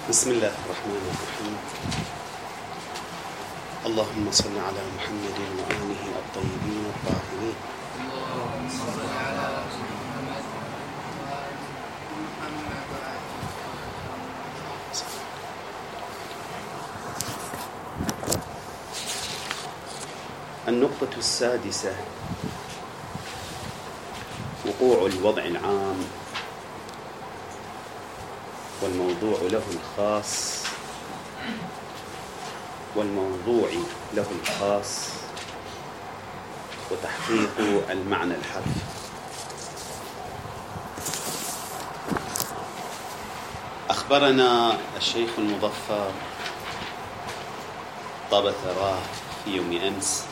بسم الله الرحمن الرحيم. اللهم صل على محمد وآله الطيبين الطاهرين. اللهم صل على محمد النقطة السادسة: وقوع الوضع العام والموضوع له الخاص وتحقيق المعنى الحرفي. أخبرنا الشيخ المظفر طاب ثراه في يوم أمس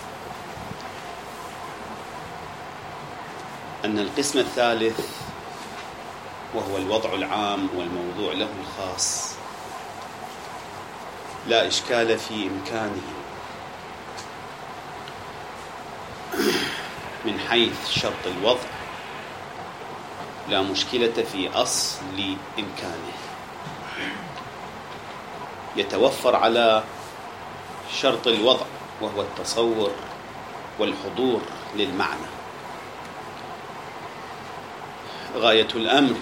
أن القسم الثالث، وهو الوضع العام والموضوع له الخاص، لا إشكال في إمكانه من حيث شرط الوضع، لا مشكلة في أصل إمكانه. يتوفر على شرط الوضع وهو التصور والحضور للمعنى. غاية الأمر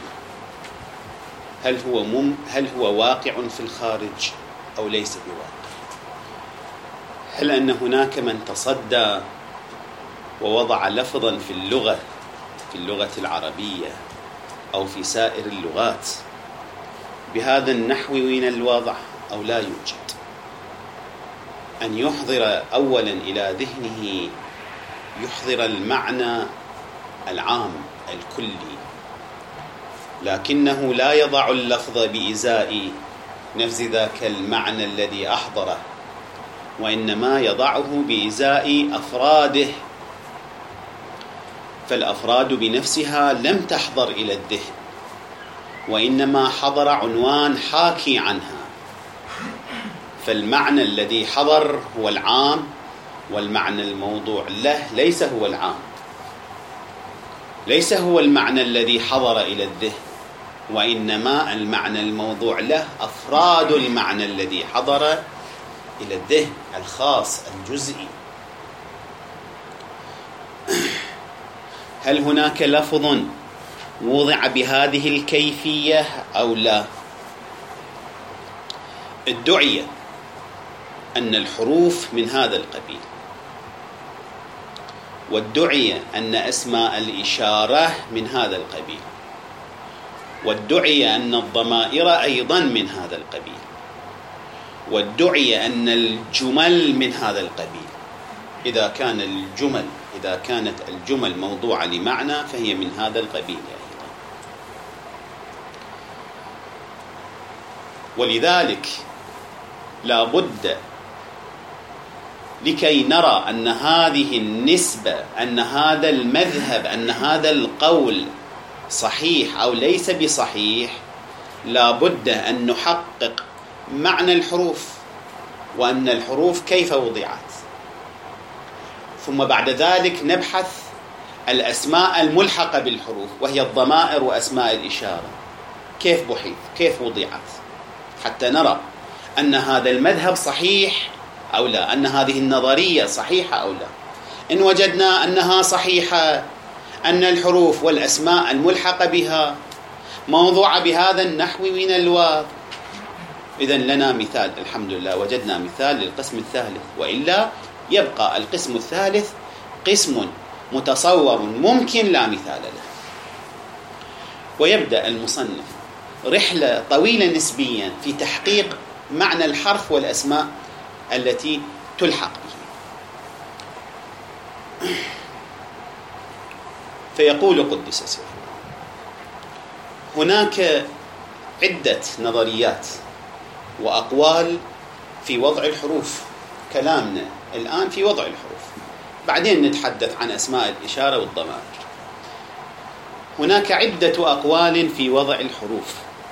هل هو واقع في الخارج أو ليس بواقع؟ هل أن هناك من تصدى ووضع لفظا في اللغة العربية أو في سائر اللغات بهذا النحو من الوضع أو لا يوجد؟ أن يحضر أولا إلى ذهنه، يحضر المعنى العام الكلي، لكنه لا يضع اللفظ بإزاء نفس ذاك المعنى الذي أحضره، وإنما يضعه بإزاء أفراده، فالأفراد بنفسها لم تحضر إلى الذهن، وإنما حضر عنوان حاكي عنها. فالمعنى الذي حضر هو العام، والمعنى الموضوع له ليس هو العام، ليس هو المعنى الذي حضر إلى الذهن، وإنما المعنى الموضوع له أفراد المعنى الذي حضر إلى الذهن الخاص الجزئي. هل هناك لفظ وضع بهذه الكيفية أو لا؟ ادعي أن الحروف من هذا القبيل، وادعي أن أسماء الإشارة من هذا القبيل، وادعي أن الضمائر أيضا من هذا القبيل، وادعي أن الجمل من هذا القبيل. إذا كانت الجمل موضوعة لمعنى فهي من هذا القبيل أيضا. ولذلك لا بد لكي نرى أن هذه النسبة، أن هذا المذهب، أن هذا القول صحيح أو ليس بصحيح، لا بد أن نحقق معنى الحروف، وأن الحروف كيف وضعت، ثم بعد ذلك نبحث الأسماء الملحقة بالحروف وهي الضمائر وأسماء الإشارة، كيف بحث، كيف وضعت، حتى نرى أن هذا المذهب صحيح أو لا، أن هذه النظرية صحيحة أو لا. إن وجدنا أنها صحيحة، أن الحروف والأسماء الملحقة بها موضوعة بهذا النحو من الوضع، إذن لنا مثال، الحمد لله وجدنا مثال للقسم الثالث. وإلا يبقى القسم الثالث قسم متصور ممكن لا مثال له. ويبدأ المصنف رحلة طويلة نسبيا في تحقيق معنى الحرف والأسماء التي تلحق به. فيقول قدس سره: هناك عدة نظريات وأقوال في وضع الحروف. كلامنا الآن في وضع الحروف، بعدين نتحدث عن أسماء الإشارة والضمائر. هناك عدة أقوال في وضع الحروف،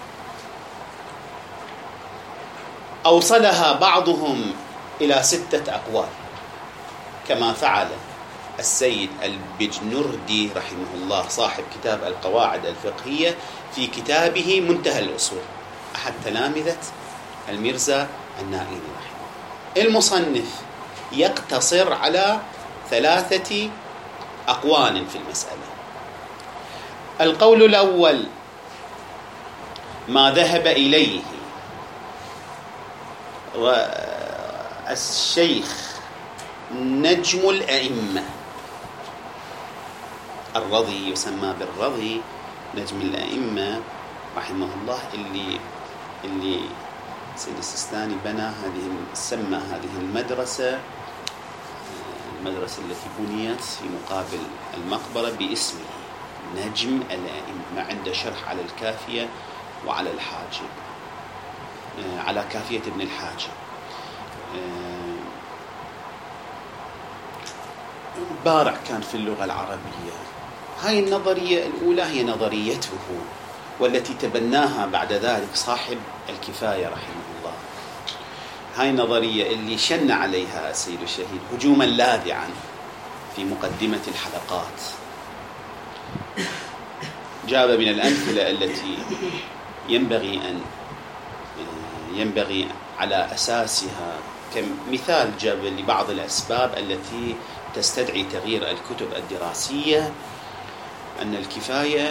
أوصلها بعضهم إلى 6 أقوال، كما فعل السيد البجنردي رحمه الله صاحب كتاب القواعد الفقهية في كتابه منتهى الأصول، أحد تلامذة الميرزا النائلي رحمه الله. المصنف يقتصر على 3 أقوال في المسألة. القول الأول ما ذهب إليه الشيخ نجم الأئمة الرضي، يسمى بالرضي نجم الأئمة رحمه الله، اللي سيد السيستاني سمى هذه المدرسة التي بنيت في مقابل المقبرة باسمه، نجم الأئمة. عنده شرح على الكافية وعلى الحاجب، على كافية ابن الحاجب. بارع كان في اللغة العربية. هاي النظرية الأولى هي نظريته، والتي تبناها بعد ذلك صاحب الكفاية رحمه الله. هاي النظرية اللي شن عليها السيد الشهيد هجوما لاذعا في مقدمة الحلقات، جاب من الأمثلة التي ينبغي على أساسها كمثال، جاب لبعض الأسباب التي تستدعي تغيير الكتب الدراسية. أن الكفاية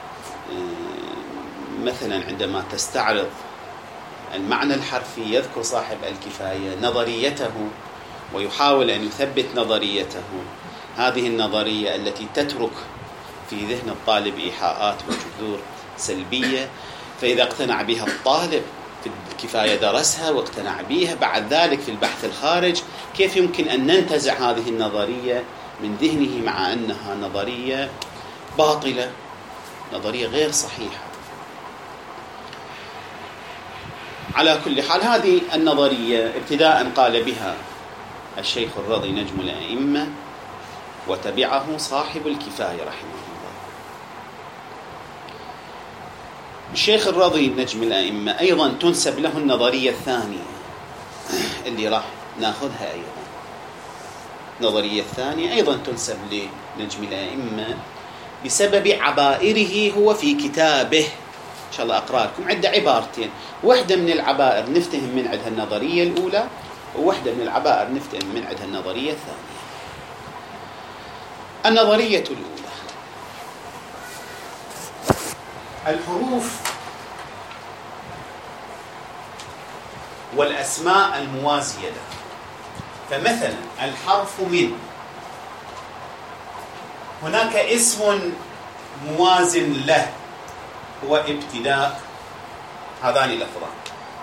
مثلا عندما تستعرض المعنى الحرفي يذكر صاحب الكفاية نظريته ويحاول أن يثبت نظريته. هذه النظرية التي تترك في ذهن الطالب إيحاءات وجذور سلبية، فإذا اقتنع بها الطالب في الكفاية درسها واقتنع بها، بعد ذلك في البحث الخارج كيف يمكن أن ننتزع هذه النظرية من ذهنه مع أنها نظرية باطلة، نظرية غير صحيحة. على كل حال هذه النظرية ابتداء قال بها الشيخ الرضي نجم الأئمة، وتبعه صاحب الكفاية رحمه الله. الشيخ الرضي نجم الأئمة أيضا تنسب له النظرية الثانية اللي راح ناخذها أيضا. النظرية الثانية أيضا تنسب لنجم الأئمة بسبب عبائره هو في كتابه. إن شاء الله أقرأ لكم عدة عبارتين، واحدة من العبائر نفتهم من عندها النظرية الأولى، وواحدة من العبائر نفتهم من عندها النظرية الثانية. النظرية الأولى: الحروف والأسماء الموازية له. فمثلا الحرف من، هناك اسم موازن له هو ابتداء، هذان اللفظان.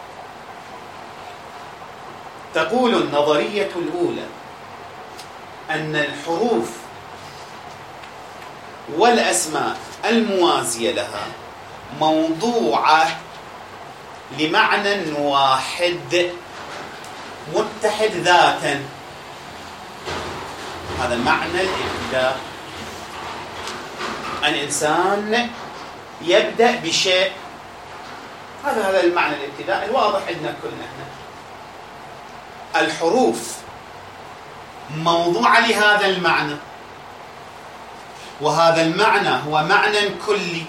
تقول النظرية الأولى أن الحروف والأسماء الموازية لها موضوعة لمعنى واحد متحد ذاتا. هذا معنى الابتداء. الإنسان يبدأ بشيء، هذا المعنى الابتداء الواضح عندنا كلنا. الحروف موضوعة لهذا المعنى، وهذا المعنى هو معنى كلي.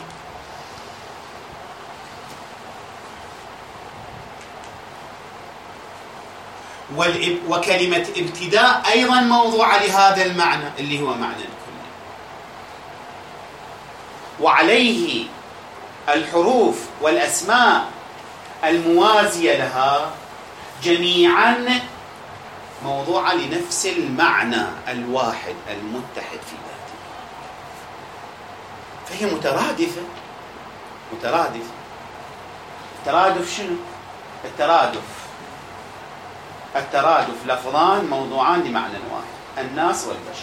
وكلمة ابتداء أيضا موضوعة لهذا المعنى اللي هو معنى كلي. وعليه الحروف والأسماء الموازية لها جميعا موضوعة لنفس المعنى الواحد المتحد في ذاته، فهي مترادفة. الترادف شنو؟ الترادف لفظان موضوعان لمعنى واحد، الناس والبشر،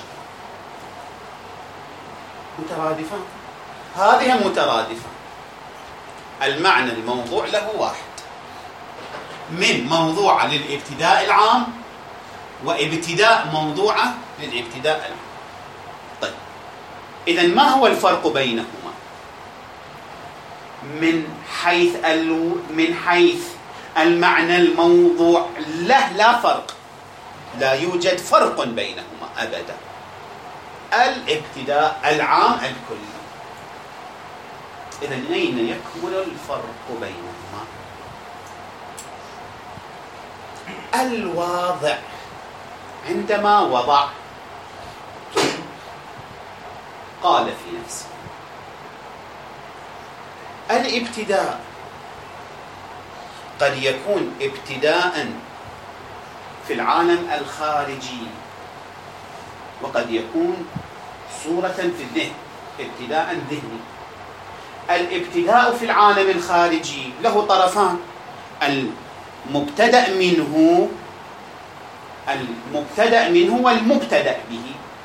مترادفان. هذه مترادفة، المعنى الموضوع له واحد، من موضوعة للابتداء العام وابتداء موضوعة للابتداء العام. طيب، إذن ما هو الفرق بينهما؟ من حيث المعنى الموضوع لا فرق، لا يوجد فرق بينهما أبدا. الابتداء العام الكلي. إذن أين يكمن الفرق بينهما؟ الواضع عندما وضع قال في نفسه الابتداء قد يكون ابتداء في العالم الخارجي وقد يكون صورة في الذهن، ابتداء ذهني. الابتداء في العالم الخارجي له طرفان، المبتدأ منه والمبتدأ به.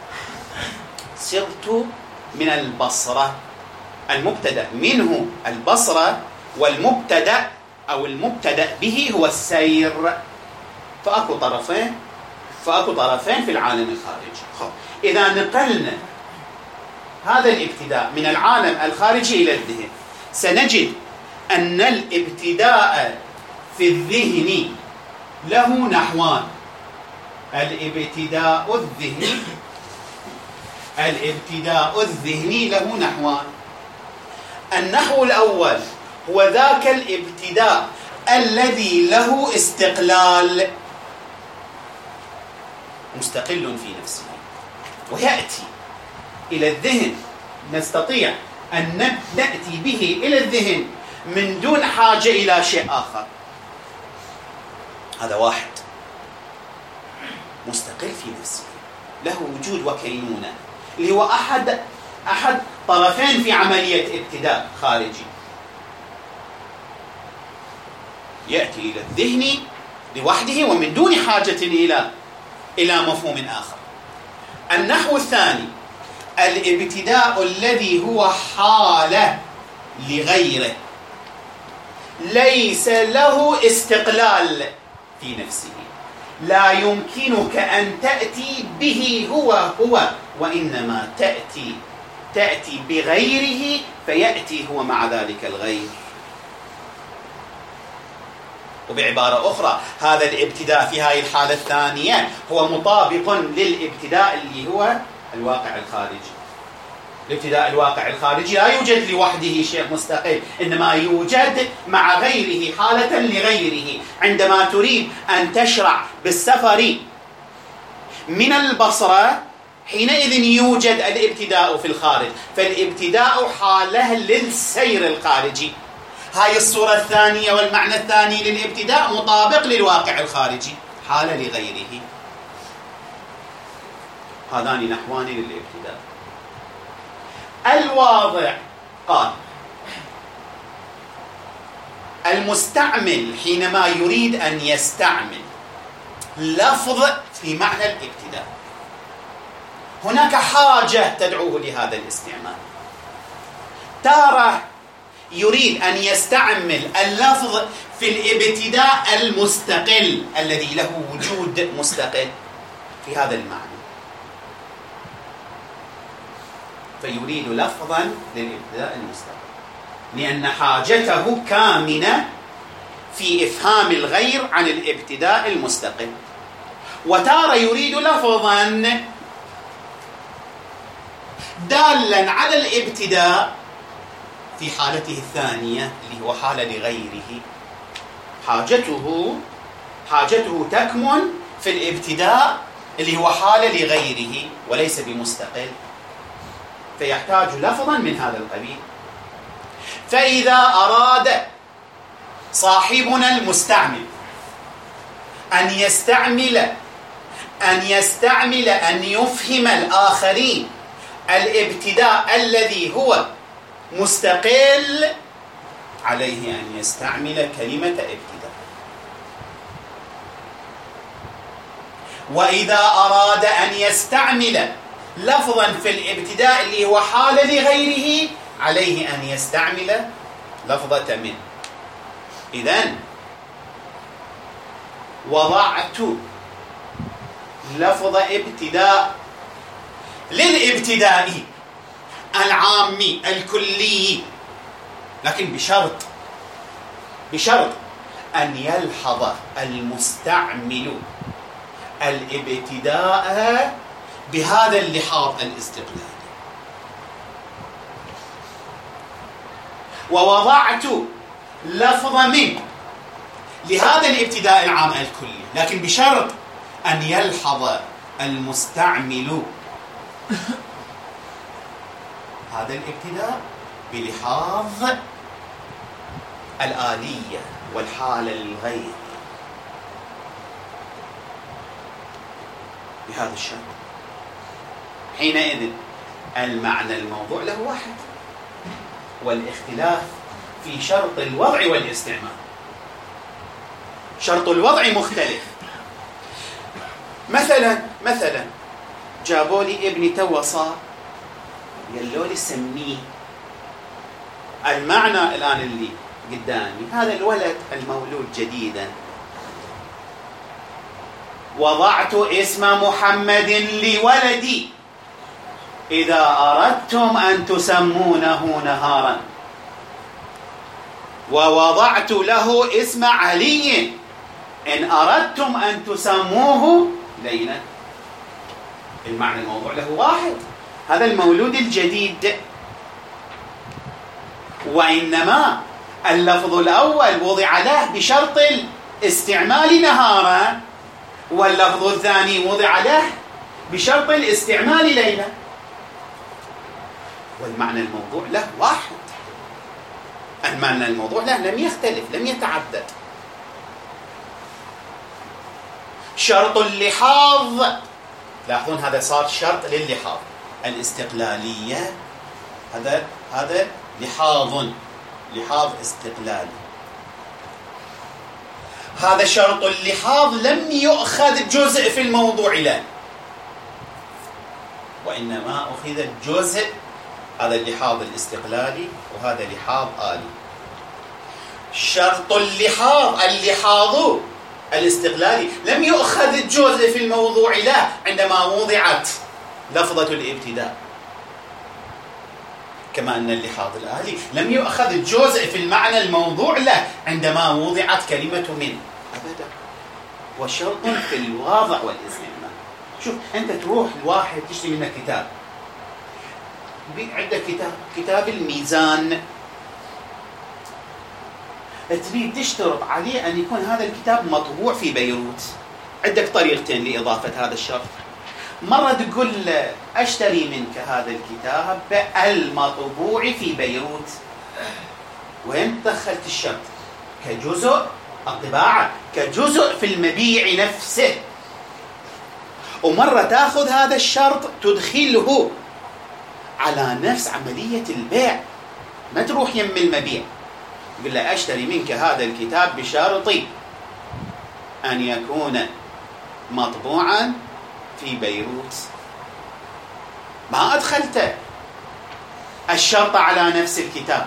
صرت من البصرة، المبتدأ منه البصرة، والمبتدأ أو المبتدأ به هو السير. فأكو طرفين في العالم الخارجي. إذا نقلنا هذا الابتداء من العالم الخارجي إلى الذهن سنجد أن الابتداء في الذهن له نحوان. الابتداء الذهني له نحوان. النحو الأول هو ذاك الابتداء الذي له استقلال، مستقل في نفسه ويأتي إلى الذهن، نستطيع أن نأتي به إلى الذهن من دون حاجة إلى شيء آخر. هذا واحد مستقل في نفسه، له وجود وكينونة، اللي هو أحد طرفين في عملية ابتداء خارجي، يأتي إلى الذهن لوحده ومن دون حاجة إلى مفهوم آخر. النحو الثاني الابتداء الذي هو حالة لغيره، ليس له استقلال في نفسه، لا يمكنك أن تأتي به هو وإنما تأتي بغيره فيأتي هو مع ذلك الغير. وبعبارة أخرى هذا الابتداء في هذه الحالة الثانية هو مطابق للابتداء اللي هو الواقع الخارجي. الابتداء الواقع الخارجي لا يوجد لوحده شيء مستقل، إنما يوجد مع غيره، حالة لغيره. عندما تريد أن تشرع بالسفر من البصرة حينئذ يوجد الابتداء في الخارج، فالابتداء حالة للسير الخارجي. هاي الصورة الثانية والمعنى الثاني للابتداء مطابق للواقع الخارجي، حالة لغيره. هذان نحوان للابتداء. الواضع قال المستعمل حينما يريد أن يستعمل لفظ في معنى الابتداء هناك حاجة تدعوه لهذا الاستعمال. تارة يريد أن يستعمل اللفظ في الابتداء المستقل الذي له وجود مستقل في هذا المعنى، فيريد لفظا للابتداء المستقل لأن حاجته كامنة في إفهام الغير عن الابتداء المستقل. وتارة يريد لفظا دالا على الابتداء في حالته الثانية اللي هو حالة لغيره. حاجته تكمن في الابتداء اللي هو حالة لغيره وليس بمستقل، فيحتاج لفظا من هذا القبيل. فإذا أراد صاحبنا المستعمل أن يفهم الآخرين الابتداء الذي هو مستقل، عليه أن يستعمل كلمة ابتداء. وإذا أراد أن يستعمل لفظا في الابتداء اللي هو حالة لغيره عليه أن يستعمل لفظة من. إذن وضعت لفظ ابتداء للابتداء العامي الكلي، لكن بشرط أن يلحظ المستعمل الابتداء بهذا اللحاظ الاستقلالي. ووضعت لفظ من لهذا الابتداء العام الكلي، لكن بشرط أن يلحظ المستعمل هذا الابتداء بلحاظ الآلية والحالة للغير بهذا الشرط. حينئذ المعنى الموضوع له واحد، والاختلاف في شرط الوضع والاستعمال. شرط الوضع مختلف. مثلا جابوا لي ابني تو صار، قالوا لي سميه. المعنى الآن اللي قدامي هذا الولد المولود جديدا، وضعت اسم محمد لولدي، إذا أردتم أن تسمونه نهارا، ووضعت له اسم علي إن أردتم أن تسموه ليلا. المعنى الموضوع له واحد، هذا المولود الجديد، وإنما اللفظ الأول وضع له بشرط الاستعمال نهارا، واللفظ الثاني وضع له بشرط الاستعمال ليلا، والمعنى الموضوع له واحد. المعنى الموضوع له لم يختلف، لم يتعدد. شرط اللحاظ، لاحظون هذا صار شرط لللحاظ، الاستقلالية، هذا لحاظ استقلالي. هذا شرط اللحاظ لم يؤخذ جزء في الموضوع له، وإنما أخذ الجزء، هذا اللحاظ الاستقلالي وهذا لحاظ آلي. شرط اللحاظ الاستقلالي لم يؤخذ جزء في الموضوع له عندما وضعت لفظة الابتداء، كما أن اللحاظ الآلي لم يؤخذ جزء في المعنى الموضوع له عندما وضعت كلمة من أبدا. وشرط في الواضع والاستعمال. شوف، أنت تروح لواحد تشتري منه كتاب، عندك كتاب الميزان، تريد تشترط عليه أن يكون هذا الكتاب مطبوع في بيروت. عندك طريقتين لإضافة هذا الشرط. مرة تقول أشتري منك هذا الكتاب المطبوع في بيروت، وين دخلت الشرط؟ كجزء الطباعة، كجزء في المبيع نفسه. ومرة تأخذ هذا الشرط تدخله على نفس عملية البيع، ما تروح يم المبيع. يقول له أشتري منك هذا الكتاب بشرط أن يكون مطبوعا في بيروت. ما أدخلت الشرط على نفس الكتاب،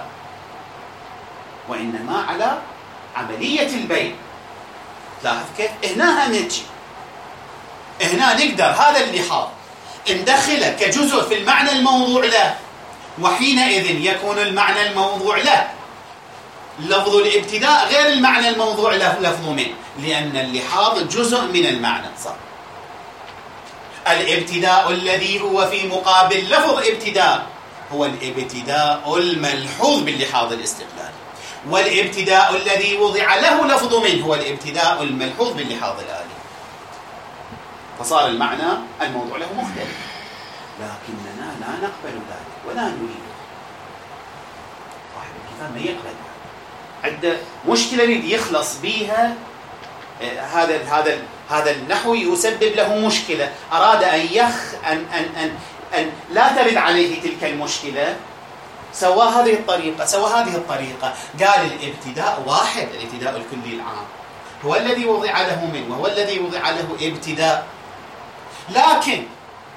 وإنما على عملية البيع. لاحظ كيف؟ هنا نجي، هنا نقدر هذا اللحاظ ندخله كجزء في المعنى الموضوع له، وحينئذ يكون المعنى الموضوع له لفظ الابتداء غير المعنى الموضوع له لفظ من، لأن اللحاظ جزء من المعنى. صار الابتداء الذي هو في مقابل لفظ ابتداء هو الابتداء الملحوظ باللحاظ الاستقلالي، والابتداء الذي وضع له لفظ من هو الابتداء الملحوظ باللحاظ الآلي. فصار المعنى الموضوع له مختلف، لكننا لا نقبل ذلك ولا نريده. صاحب الكتاب ما يقبل، عنده مشكلة يريد يخلص بها. هذا النحو يسبب له مشكلة، أراد أن لا ترد عليه تلك المشكلة، سوى هذه الطريقة. قال الابتداء واحد، الابتداء الكلي العام هو الذي وضع له من، وهو الذي وضع له ابتداء. لكن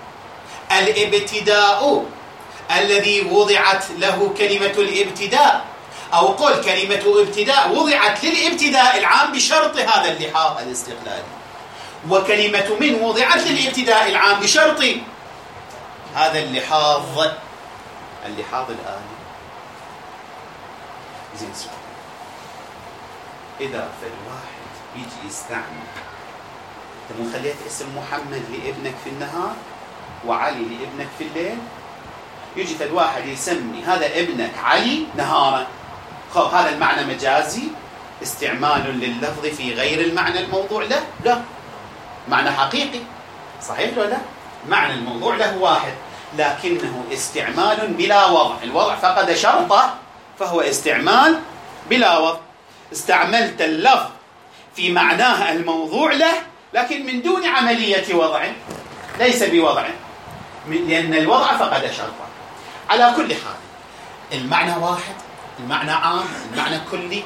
الابتداء الذي وضعت له كلمة الابتداء، أو قل كلمة ابتداء وضعت للابتداء العام بشرط هذا اللحاظ الاستقلالي، وكلمة من وضعت للابتداء العام بشرط هذا اللحاظ الآلي. زين، سؤال: إذا فالواحد يجي يستعمل، أنت خليت اسم محمد لابنك في النهار وعلي لابنك في الليل، يجي فالواحد يسمي هذا ابنك علي نهارا، هذا المعنى مجازي استعمال لللفظ في غير المعنى الموضوع له؟ لا، معنى حقيقي صحيح ولا لا؟ معنى الموضوع له واحد، لكنه استعمال بلا وضع. الوضع فقد شرطه فهو استعمال بلا وضع. استعملت اللفظ في معناه الموضوع له لكن من دون عملية وضع، ليس بوضع، لأن الوضع فقد شرطه. على كل حال المعنى واحد، المعنى عام، المعنى كلي،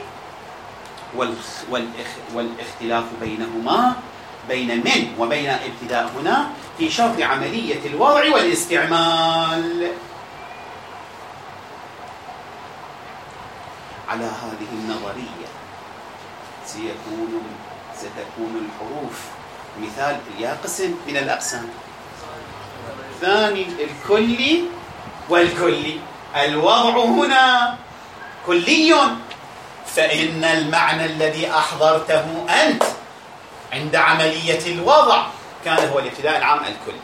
والاختلاف بينهما بين من وبين ابتداء هنا في شرط عملية الوضع والاستعمال. على هذه النظرية ستكون الحروف مثال يا قسم من الأقسام. ثاني الكلي والكلي. الوضع هنا كلي، فإن المعنى الذي أحضرته أنت عند عملية الوضع كان هو الابتداء العام الكلي،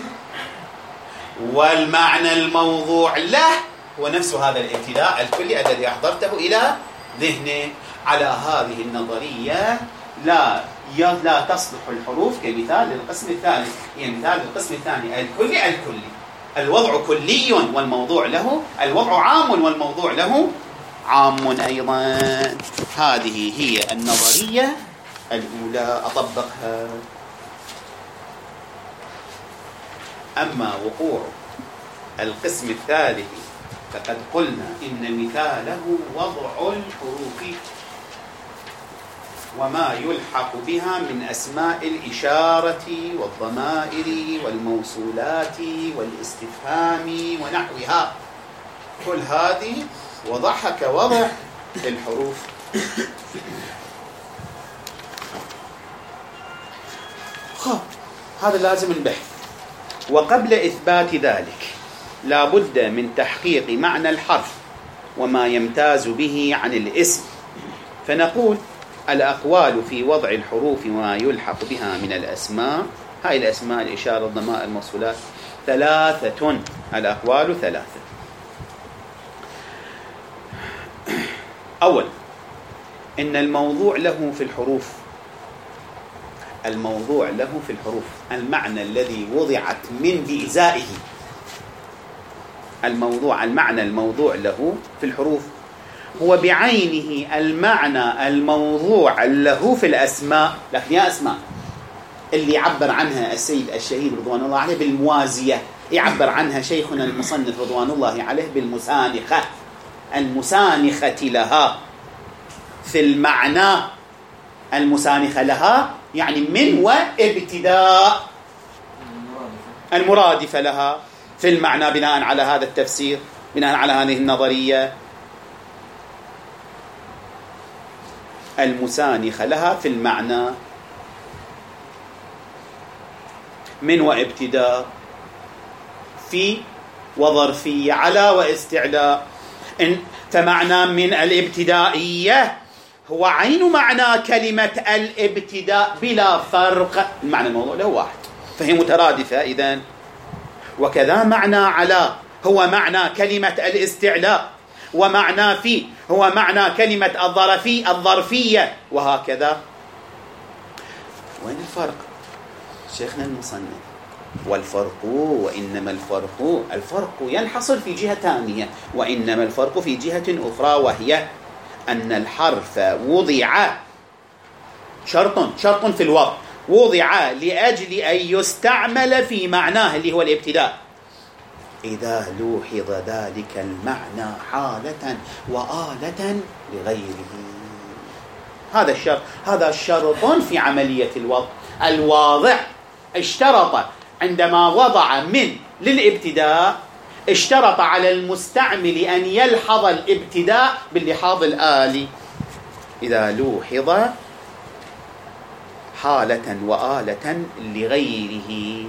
والمعنى الموضوع له هو نفس هذا الابتداء الكلي الذي أحضرته إلى ذهنه. على هذه النظرية لا تصلح الحروف كمثال للقسم الثالث. هي مثال للقسم الثاني الكلي. الوضع كلي والموضوع له، الوضع عام والموضوع له عام أيضا. هذه هي النظرية الأولى أطبقها. أما وقوع القسم الثالث فقد قلنا إن مثاله وضع الحروف وما يلحق بها من أسماء الإشارة والضمائر والموصولات والاستفهام ونحوها. كل هذه وضعها كوضع الحروف. هذا لازم البحث. وقبل إثبات ذلك لا بد من تحقيق معنى الحرف وما يمتاز به عن الاسم. فنقول الأقوال في وضع الحروف وما يلحق بها من الأسماء، هاي الأسماء الإشارة الضمائر الموصولات ثلاثة. الأقوال ثلاثة. أول، إن الموضوع له في الحروف، الموضوع له في الحروف المعنى الذي وضعت من بإزائه. المعنى الموضوع له في الحروف هو بعينه المعنى الموضوع له في الأسماء. لكن يا أسماء اللي يعبر عنها السيد الشهيد رضوان الله عليه بالموازية، يعبر عنها شيخنا المصنف رضوان الله عليه بالمسانخة، المسانخة لها في المعنى. المسانخة لها يعني من وابتداء، المرادفة لها في المعنى بناء على هذا التفسير، بناء على هذه النظرية. المسانخة لها في المعنى من وابتداء، في وظرفية، على واستعلاء. فمعنى من الابتدائية هو عين معنى كلمة الابتداء بلا فرق. المعنى الموضوع له واحد فهي مترادفة إذن. وكذا معنى على هو معنى كلمة الاستعلاء، ومعنى في هو معنى كلمة الظرفية، وهكذا. وين الفرق؟ شيخنا المصنف والفرق وإنما الفرق ينحصر في جهة ثانية، وإنما الفرق في جهة أخرى، وهي أن الحرف وضع شرط في الوضع، وضع لأجل أن يستعمل في معناه اللي هو الابتداء إذا لوحظ ذلك المعنى حالة وآلة لغيره. هذا الشرط، هذا شرط في عملية الوضع. الواضع اشترط عندما وضع من للابتداء، اشترط على المستعمل أن يلحظ الابتداء باللحاظ الآلي إذا لوحظ حالة وآلة لغيره.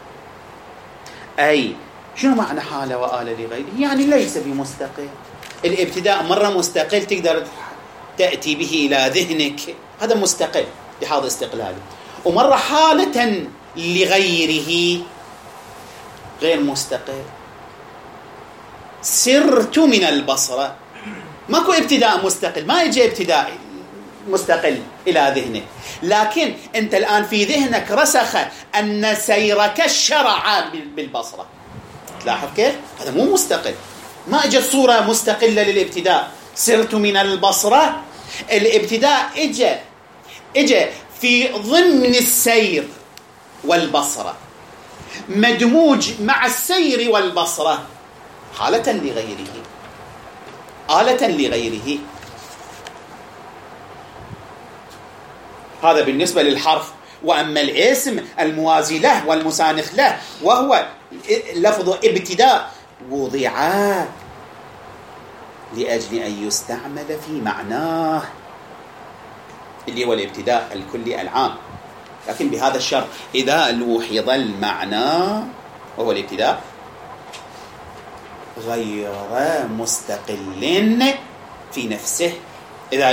أي شنو معنى حالة وآلة لغيره؟ يعني ليس بمستقل. الابتداء مرة مستقل تقدر تأتي به إلى ذهنك، هذا مستقل لحاظ استقلاله، ومرة حالة لغيره غير مستقل. سرت من البصرة، ماكو ابتداء مستقل، ما يجي ابتداء مستقل إلى ذهنك، لكن أنت الآن في ذهنك رسخ أن سيرك الشرع بالبصرة. تلاحظ كيف؟ هذا مو مستقل، ما اجت صورة مستقلة للابتداء. سرت من البصرة، الابتداء اجى في ضمن السير والبصرة، مدموج مع السير والبصرة، حالة لغيره، آلة لغيره. هذا بالنسبة للحرف. وأما الاسم الموازي له والمسانخ له وهو لفظ ابتداء، وضع لأجل أن يستعمل في معناه اللي هو الابتداء الكلي العام، لكن بهذا الشرط: إذا لوحظ المعنى وهو الابتداء غير مستقل في نفسه. إذا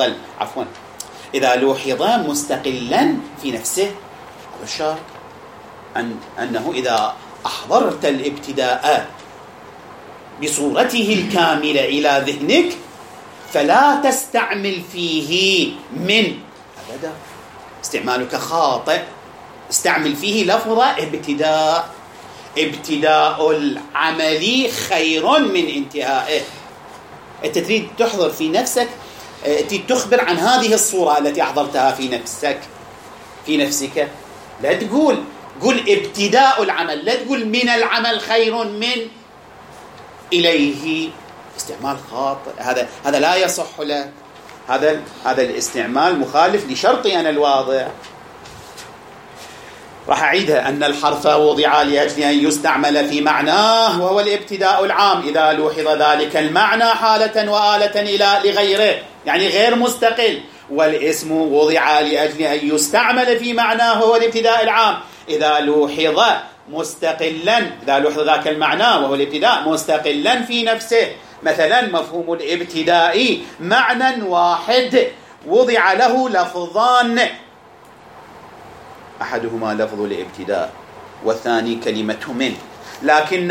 لوحظ مستقلا في نفسه، هذا الشرط أنه إذا أحضرت الابتداء بصورته الكاملة إلى ذهنك فلا تستعمل فيه من أبدا، استعمالك خاطئ، استعمل فيه لفظ ابتداء. ابتداء العمل خير من انتهائه. أنت تريد تحضر في نفسك، تخبر عن هذه الصورة التي أحضرتها في نفسك. لا قل ابتداء العمل، لا تقول من العمل خير من إليه. استعمال خاطئ، هذا لا يصح له. هذا الاستعمال مخالف لشرطي أنا الواضح. راح أعيدها: أن الحرف وضع لأجل أن يستعمل في معناه وهو الابتداء العام، إذا لوحظ ذلك المعنى حالة وآلة لغيره، يعني غير مستقل. والاسم وضع لأجل أن يستعمل في معناه وهو الابتداء العام، إذا لوحظ ذاك المعنى وهو الابتداء مستقلا في نفسه. مثلا مفهوم الابتداء معنى واحد وضع له لفظان، أحدهما لفظ الابتداء والثاني كلمة من، لكن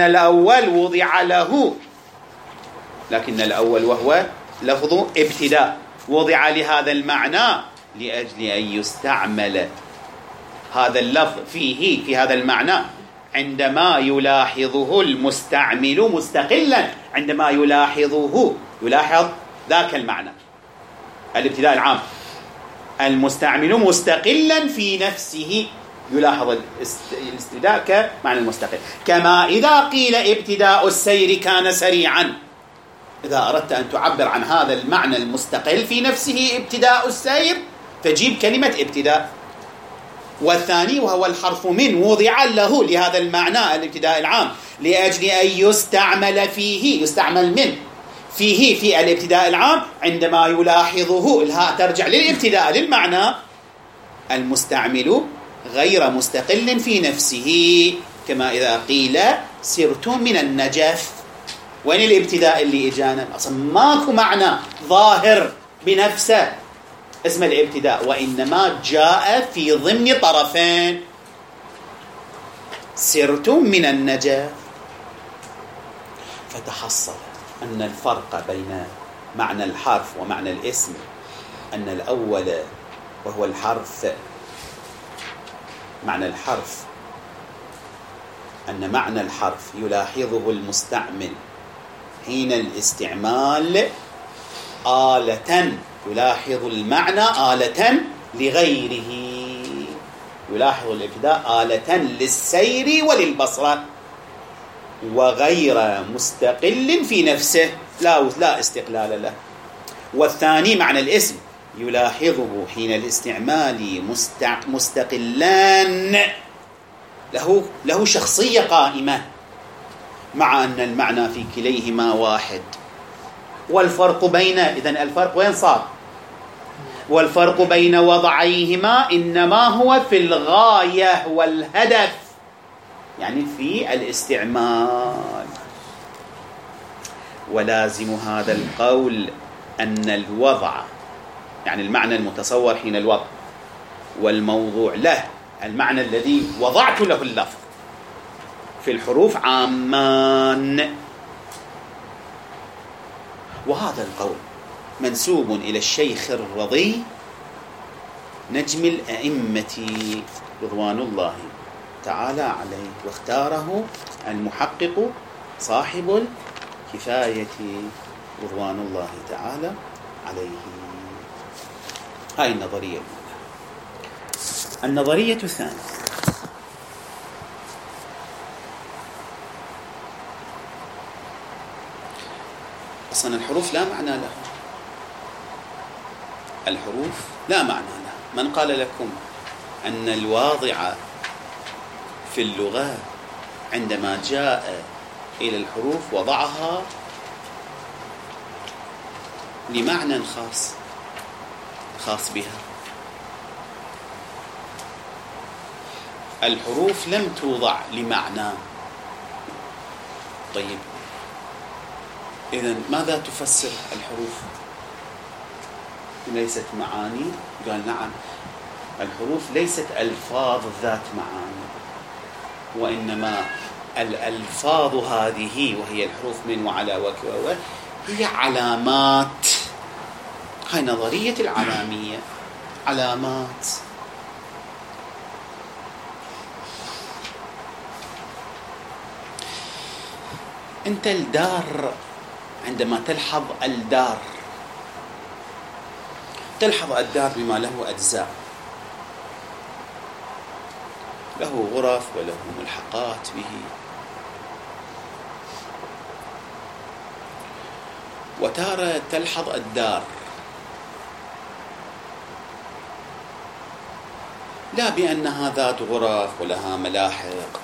الأول وهو لفظ ابتداء وضع لهذا المعنى لأجل أن يستعمل هذا اللفظ في هذا المعنى عندما يلاحظه المستعمل مستقلا، عندما يلاحظ ذاك المعنى الابتداء العام، المستعمل مستقلا في نفسه، يلاحظ الاستبداء كمعنى المستقل. كما إذا قيل ابتداء السير كان سريعا، إذا أردت أن تعبر عن هذا المعنى المستقل في نفسه ابتداء السير فجيب كلمة ابتداء. والثاني وهو الحرف من وضع له لهذا المعنى الابتداء العام لأجل أن يستعمل من فيه في الابتداء العام عندما يلاحظه، الهاء ترجع للابتداء للمعنى، المستعمل غير مستقل في نفسه. كما إذا قيل سرت من النجف، وين الابتداء اللي إجانا؟ أصلا ماكو معنى ظاهر بنفسه اسم الابتداء، وإنما جاء في ضمن طرفين، سرت من النجف. فتحصل أن الفرق بين معنى الحرف ومعنى الاسم أن الأول وهو الحرف، معنى الحرف أن معنى الحرف يلاحظه المستعمل حين الاستعمال آلة، يلاحظ المعنى آلة لغيره، يلاحظ الابتداء آلة للسير وللبصرة، وغير مستقل في نفسه، لا استقلال له. والثاني معنى الاسم يلاحظه حين الاستعمال مستقلان، له شخصية قائمة، مع أن المعنى في كليهما واحد. والفرق بين، إذن الفرق وين صار؟ والفرق بين وضعيهما إنما هو في الغاية والهدف، يعني في الاستعمال. ولازم هذا القول أن الوضع، يعني المعنى المتصور حين الوضع، والموضوع له، المعنى الذي وضعت له اللفظ في الحروف، عامان. وهذا القول منسوب إلى الشيخ الرضي نجم الأئمة رضوان الله تعالى عليه، واختاره المحقق صاحب الكفاية رضوان الله تعالى عليه. هاي النظرية الأولى. النظرية الثانية، أصلا الحروف لا معنى لها، الحروف لا معنى لها. من قال لكم أن الواضع في اللغة عندما جاء إلى الحروف وضعها لمعنى خاص بها؟ الحروف لم توضع لمعنى. طيب إذن ماذا تفسر الحروف؟ ليست معاني؟ قال نعم، الحروف ليست ألفاظ ذات معاني، وإنما الألفاظ هذه وهي الحروف من وعلى وك هي علامات. هاي نظرية العلامية، علامات. أنت الدار عندما تلحظ الدار، تلحظ الدار بما له أجزاء، له غرف وله ملحقات به، وتارة تلحظ الدار لا بأنها ذات غرف ولها ملاحق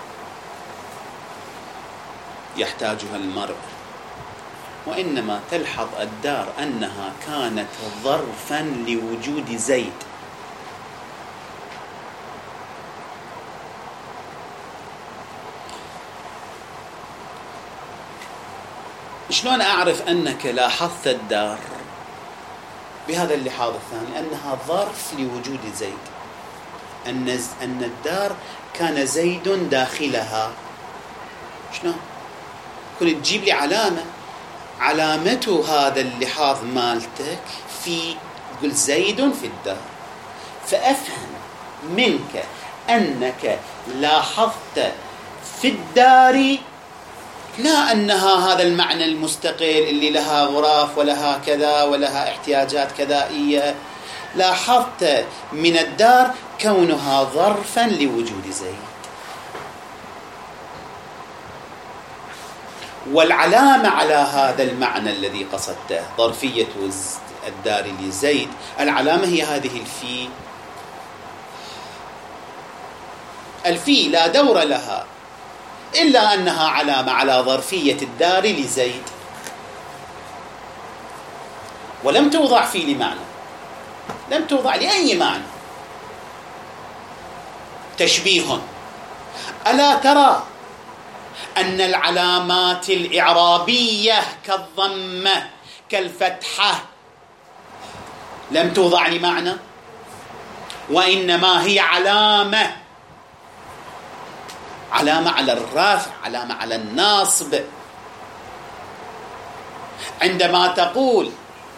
يحتاجها المرء، وإنما تلحظ الدار أنها كانت ظرفا لوجود زيد. شلون أعرف أنك لاحظت الدار؟ بهذا اللحاظ الثاني، أنها ظرف لوجود زيد، أن الدار كان زيد داخلها. شلون؟ كنت تجيب لي علامة هذا اللحاظ مالتك في، تقول زيد في الدار، فأفهم منك أنك لاحظت في الدار لا أنها هذا المعنى المستقل اللي لها غرف ولها كذا ولها احتياجات كذائية، لاحظت من الدار كونها ظرفا لوجود زيد. والعلامة على هذا المعنى الذي قصدته، ظرفية الدار لزيد، العلامة هي هذه الفي لا دور لها إلا أنها علامة على ظرفية الدار لزيد، ولم توضع في لمعنى، لم توضع لأي معنى. تشبيه. ألا ترى أن العلامات الإعرابية كالضمة كالفتحة لم توضع لمعنى، وإنما هي علامة على الرفع، علامة على الناصب. عندما تقول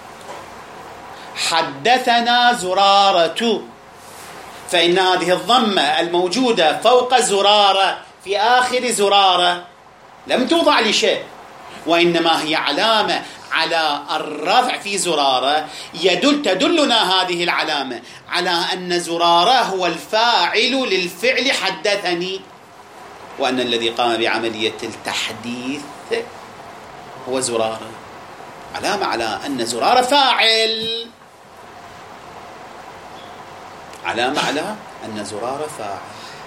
حدثنا زرارة، فإن هذه الضمة الموجودة فوق زرارة في آخر زرارة لم توضع لشيء، وإنما هي علامة على الرفع في زرارة. تدلنا هذه العلامة على أن زرارة هو الفاعل للفعل حدثني، وأن الذي قام بعملية التحديث هو زرارة. علامة على أن زرارة فاعل، علامة على أن زرارة فاعل.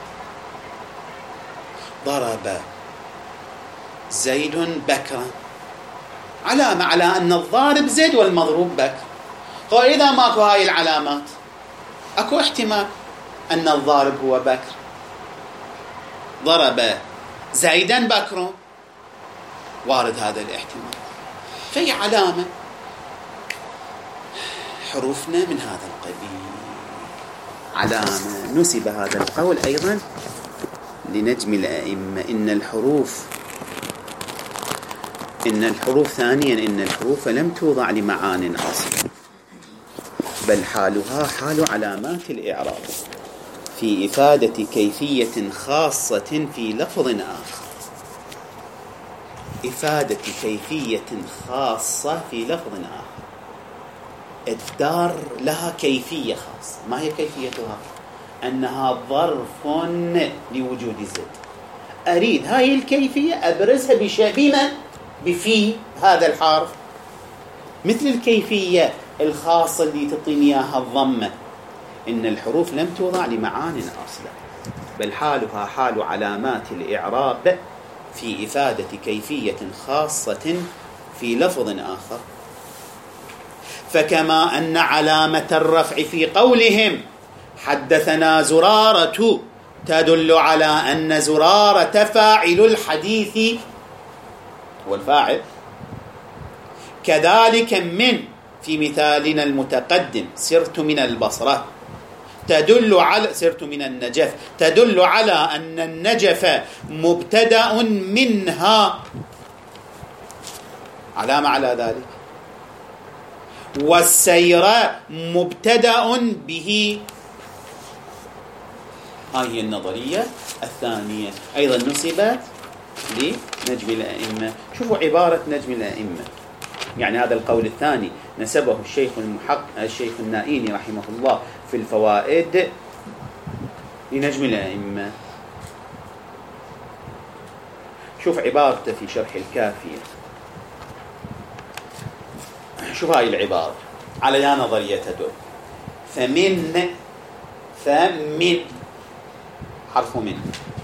ضرب زيد بكرا، علامة على أن الضارب زيد والمضروب بكر. وإذا ماكو هاي العلامات أكو احتمال أن الضارب هو بكر. ضرب زيدا بكر، وارد هذا الاحتمال، فهي علامة. حروفنا من هذا القبيل علامة. نسب هذا القول أيضا لنجم الأئمة. إن الحروف ثانيا إن الحروف لم توضع لمعان أصلا، بل حالها حال علامات الإعراب في إفادة كيفية خاصة في لفظ آخر. إفادة كيفية خاصة في لفظ آخر. الدار لها كيفية خاصة. ما هي كيفيتها؟ أنها ظرف لوجود زد. أريد هاي الكيفية أبرزها بما بفي هذا الحرف، مثل الكيفية الخاصة اللي تعطيني إياها الضمة. إن الحروف لم توضع لمعان أصلا، بل حالها حال علامات الإعراب في إفادة كيفية خاصة في لفظ آخر. فكما أن علامة الرفع في قولهم حدثنا زرارة تدل على أن زرارة فاعل الحديث والفاعل، كذلك من في مثالنا المتقدم سرت من البصرة تدل على سرت من النجف تدل على أن النجف مبتدأ منها، علامة على ذلك. والسير مبتدأ به. هذه النظرية الثانية أيضا نسبت لنجم الأئمة. شوفوا عبارة نجم الأئمة، يعني هذا القول الثاني نسبه الشيخ النائيني رحمه الله في الفوائد لنجم الأئمة. شوف عبارته في شرح الكافية، شوف هاي العبارة على يا نظرية تدل. فمن حرف من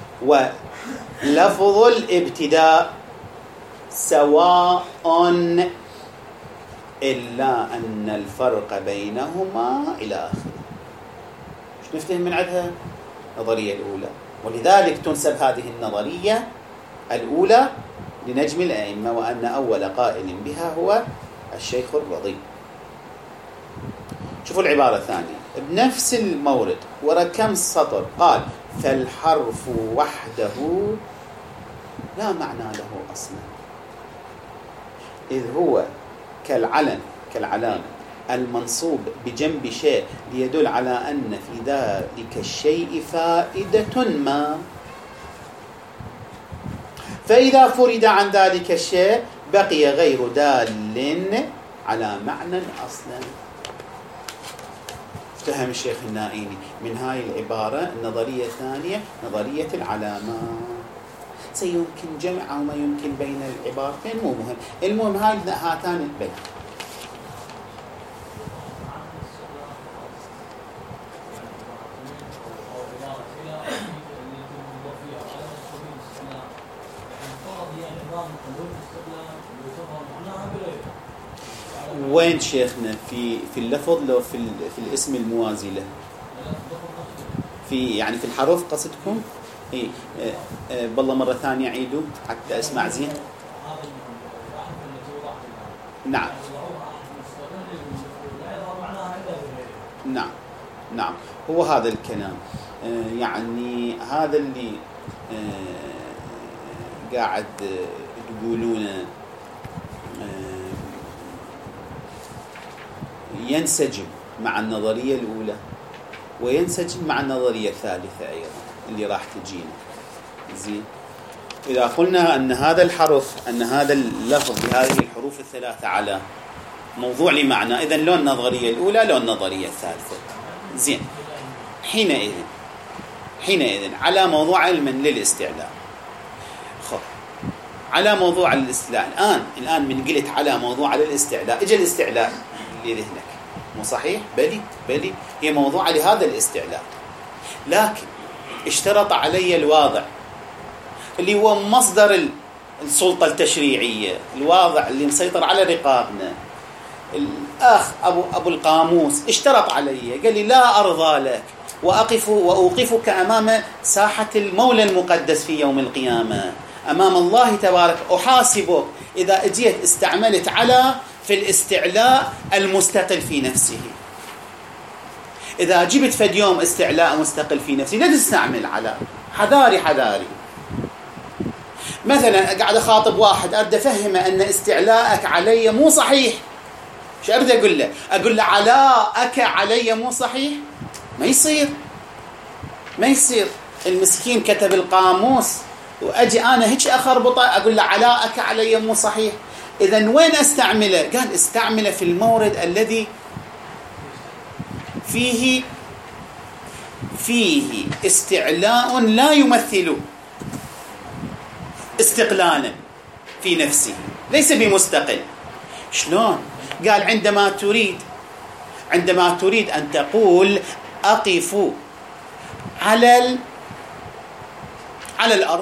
ولفظ الابتداء سواء إلا أن الفرق بينهما إلى آخره. مش نفتهم من عدها النظرية الأولى، ولذلك تنسب هذه النظرية الأولى لنجم الأئمة، وأن أول قائل بها هو الشيخ الرضي. شوفوا العبارة الثانية بنفس المورد ورا كم سطر، قال فالحرف وحده لا معنى له أصلا، إذ هو كالعلامة المنصوب بجنب شيء ليدل على أن في ذلك الشيء فائدة ما، فإذا فرد عن ذلك الشيء بقي غير دال على معنى أصلا. افتهم الشيخ النائيني من هاي العبارة النظرية الثانية نظرية العلامات. سيمكن جمع أو ما يمكن بين العبارتين مو مهم، المهم هاتان البيت. وين شيخنا في اللفظ لو في الاسم الموازي له، في يعني في الحرف قصدكم؟ إيه بالله مرة ثانية عيدوا حتى أسمع زين. نعم نعم نعم هو هذا الكلام. يعني هذا اللي قاعد تقولونه ينسجم مع النظرية الأولى وينسجم مع النظرية الثالثة أيضا اللي راح تجينا. زين، إذا قلنا أن هذا الحرف أن هذا اللفظ بهذه الحروف الثلاثة على موضوع لمعنى، إذن لو النظرية الأولى لو النظرية الثالثة. زين، حينئذ على موضوع علما للاستعلاء. على موضوع الاستعلاء الآن من قلت على موضوع الاستعلاء، إجا الاستعلاء لذهنك مو صحيح؟ بلي هي موضوع لهذا الاستعلاء، لكن اشترط علي الواضع اللي هو مصدر السلطة التشريعية، الواضع اللي مسيطر على رقابنا، الأخ أبو القاموس اشترط علي، قال لي لا أرضى لك وأوقفك أمام ساحة المولى المقدس في يوم القيامة أمام الله تبارك، أحاسبك إذا أجيت استعملت على في الاستعلاء المستقل في نفسه. إذا جبت فد يوم استعلاء مستقل في نفسه لا تستعمل على. حذاري مثلا قاعد أخاطب واحد أرد أفهمه أن استعلاءك علي مو صحيح، شو أبدأ أقول له؟ أقول له علاءك علي مو صحيح؟ ما يصير. المسكين كتب القاموس وأجي أنا هيك أخربطه أقول له علاءك علي مو صحيح. إذن وين أستعمله؟ قال استعمله في المورد الذي فيه استعلاء لا يمثل استقلالا في نفسه، ليس بمستقل. شلون؟ قال عندما تريد أن تقول أقف على الأرض،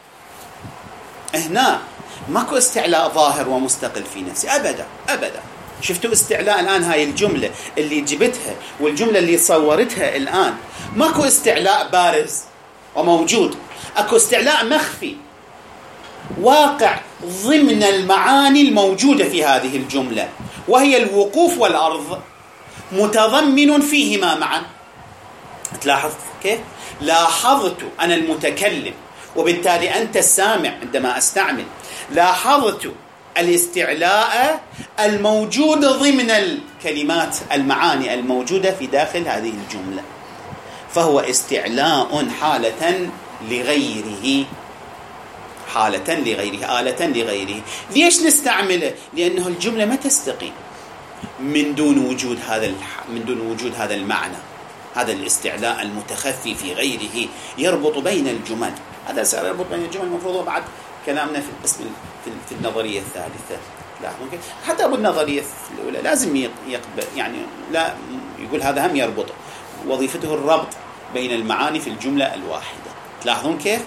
هنا ماكو استعلاء ظاهر ومستقل في نفسه أبدا. شفتوا استعلاء الآن؟ هاي الجملة اللي جبتها والجملة اللي صورتها الآن ماكو استعلاء بارز وموجود، اكو استعلاء مخفي واقع ضمن المعاني الموجودة في هذه الجملة، وهي الوقوف والأرض، متضمن فيهما معا. تلاحظ كيف؟ لاحظت أنا المتكلم، وبالتالي أنت السامع عندما أستعمل، لاحظت الاستعلاء الموجود ضمن الكلمات، المعاني الموجودة في داخل هذه الجملة، فهو استعلاء حالة لغيره، آلة لغيره. ليش نستعمله؟ لأنه الجملة ما تستقيم من دون وجود هذا المعنى، هذا الاستعلاء المتخفي في غيره يربط بين الجمل. هذا سيربط بين الجمل، المفروض بعد كلامنا في القسم في النظرية الثالثة. لا ممكن حتى أبو النظرية الأولى لازم يقبل، يعني لا يقول هذا هم يربط، وظيفته الربط بين المعاني في الجملة الواحدة. تلاحظون كيف؟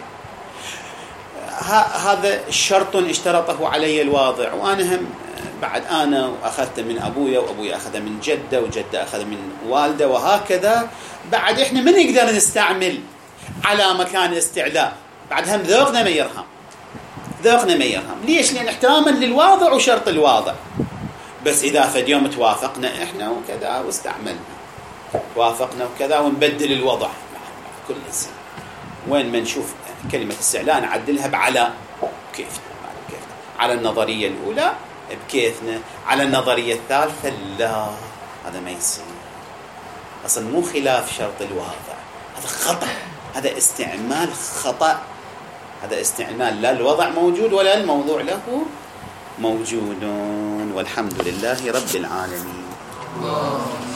هذا شرط اشترطه علي الواضع، وأنا هم بعد أنا أخذت من أبويا، وأبويا أخذ من جدة، وجدة أخذ من والده، وهكذا. بعد إحنا من نقدر نستعمل على مكان استعلاء؟ بعد هم ذوقنا ما يرهم. ليش؟ لأن احتراما للواضع وشرط الواضع. بس إذا فد يوم توافقنا إحنا وكذا واستعملنا، توافقنا وكذا ونبدل الوضع مع كل إنسان، وين ما نشوف كلمة استعلاء نعدلها بعلى كيفنا، على النظرية الأولى بكيفنا، على النظرية الثالثة لا، هذا ما يصير. أصلا مو خلاف شرط الواضع، هذا خطأ، هذا استعمال خطأ، هذا استعمال لا الوضع موجود ولا الموضوع له موجود. والحمد لله رب العالمين.